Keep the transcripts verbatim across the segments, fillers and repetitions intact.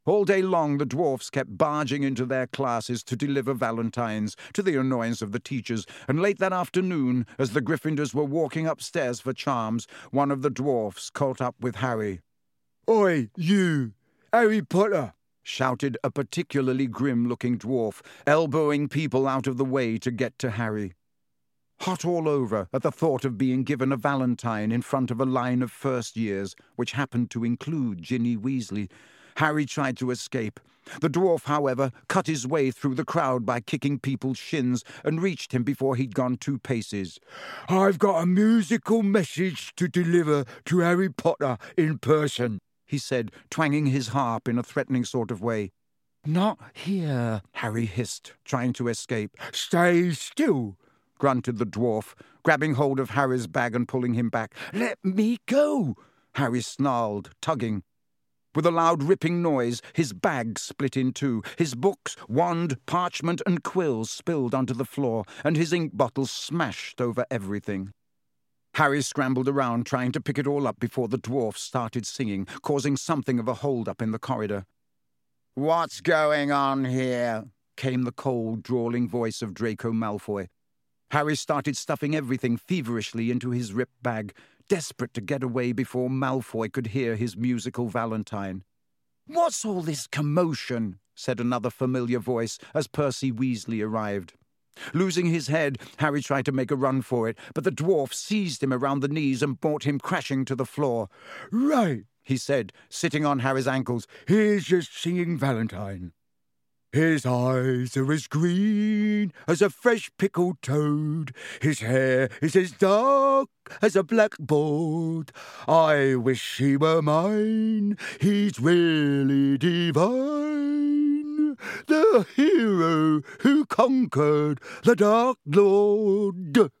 All day long the dwarfs kept barging into their classes to deliver valentines, to the annoyance of the teachers, and late that afternoon, as the Gryffindors were walking upstairs for charms, one of the dwarfs caught up with Harry. "Oi, you! Harry Potter!" shouted a particularly grim-looking dwarf, elbowing people out of the way to get to Harry. Hot all over at the thought of being given a valentine in front of a line of first years, which happened to include Ginny Weasley, Harry tried to escape. The dwarf, however, cut his way through the crowd by kicking people's shins and reached him before he'd gone two paces. "I've got a musical message to deliver to Harry Potter in person," he said, twanging his harp in a threatening sort of way. "Not here," Harry hissed, trying to escape. "Stay still," grunted the dwarf, grabbing hold of Harry's bag and pulling him back. "Let me go," Harry snarled, tugging. With a loud ripping noise, his bag split in two. His books, wand, parchment, and quills spilled onto the floor, and his ink bottle smashed over everything. Harry scrambled around, trying to pick it all up before the dwarf started singing, causing something of a hold-up in the corridor. "What's going on here?" came the cold, drawling voice of Draco Malfoy. Harry started stuffing everything feverishly into his ripped bag, desperate to get away before Malfoy could hear his musical valentine. "What's all this commotion?" said another familiar voice as Percy Weasley arrived. Losing his head, Harry tried to make a run for it, but the dwarf seized him around the knees and brought him crashing to the floor. "Right," he said, sitting on Harry's ankles. "Here's your singing valentine. His eyes are as green as a fresh pickled toad. His hair is as dark as a blackboard. I wish he were mine. He's really divine. The hero who conquered the Dark Lord."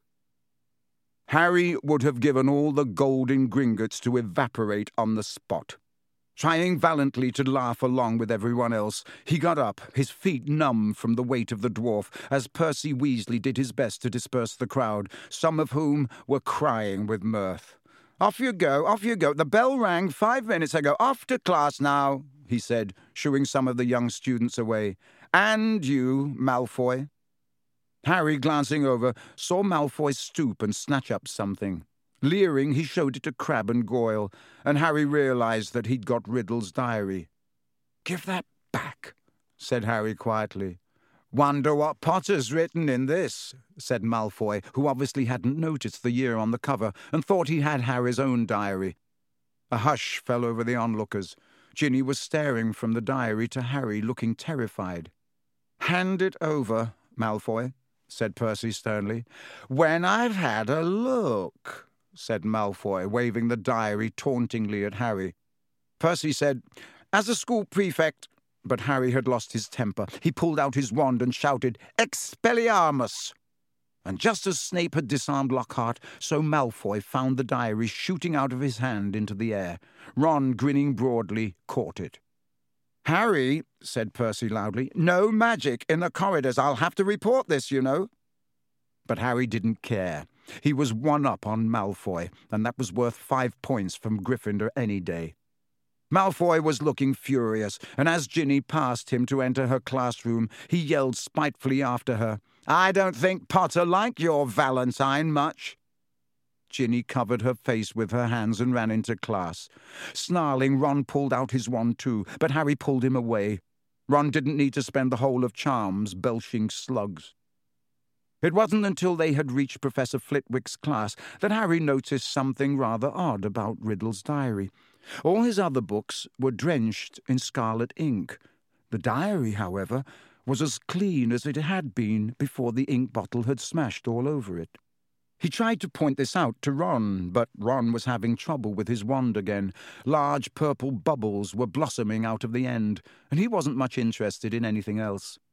Harry would have given all the golden Gringotts to evaporate on the spot. Trying valiantly to laugh along with everyone else, he got up, his feet numb from the weight of the dwarf, as Percy Weasley did his best to disperse the crowd, some of whom were crying with mirth. "Off you go, off you go. The bell rang five minutes ago. Off to class now," he said, shooing some of the young students away. "And you, Malfoy." Harry, glancing over, saw Malfoy stoop and snatch up something. Leering, he showed it to Crabbe and Goyle, and Harry realized that he'd got Riddle's diary. "Give that back," said Harry quietly. "Wonder what Potter's written in this," said Malfoy, who obviously hadn't noticed the year on the cover and thought he had Harry's own diary. A hush fell over the onlookers. Ginny was staring from the diary to Harry, looking terrified. "Hand it over, Malfoy," said Percy sternly. "When I've had a look," said Malfoy, waving the diary tauntingly at Harry. Percy said, "As a school prefect," but Harry had lost his temper. He pulled out his wand and shouted, "Expelliarmus!" And just as Snape had disarmed Lockhart, so Malfoy found the diary shooting out of his hand into the air. Ron, grinning broadly, caught it. "Harry," said Percy loudly, "no magic in the corridors. I'll have to report this, you know." But Harry didn't care. He was one up on Malfoy, and that was worth five points from Gryffindor any day. Malfoy was looking furious, and as Ginny passed him to enter her classroom, he yelled spitefully after her, "I don't think Potter liked your valentine much." Ginny covered her face with her hands and ran into class. Snarling, Ron pulled out his wand too, but Harry pulled him away. Ron didn't need to spend the whole of Charms belching slugs. It wasn't until they had reached Professor Flitwick's class that Harry noticed something rather odd about Riddle's diary. All his other books were drenched in scarlet ink. The diary, however, was as clean as it had been before the ink bottle had smashed all over it. He tried to point this out to Ron, but Ron was having trouble with his wand again. Large purple bubbles were blossoming out of the end, and he wasn't much interested in anything else.